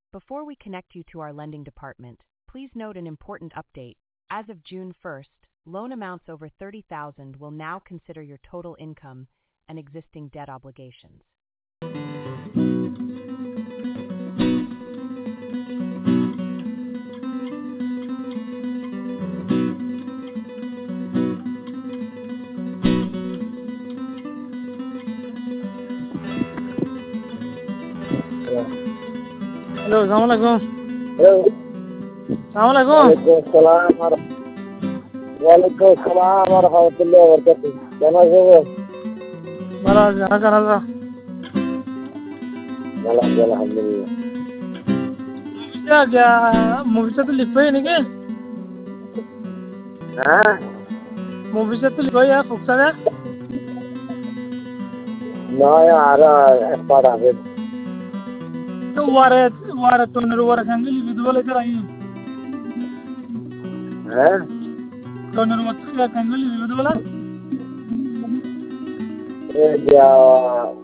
Before we connect you to our lending department, please note an important update. As of June 1st, loan amounts over $30,000 will now consider your total income and existing debt obligations. Hello अस्सलाम वालेकुम। Hello अस्सलाम वालेकुम। वालेकुम सलाम और रहमतुल्लाहि व बरकातहू। कैसा हो? बड़ा जाना करल बा। अल्हम्दुलिल्लाह। क्या मूवी से तो लिखोई नहीं के? हाँ? मूवी से तो लिखोई है फुक्सा है। ना यार पढ़ा है। तो वारे तो नरवार कंगली विधवा लेकर आई। हैं? तो नरवार कंगली विधवा ला? ये क्या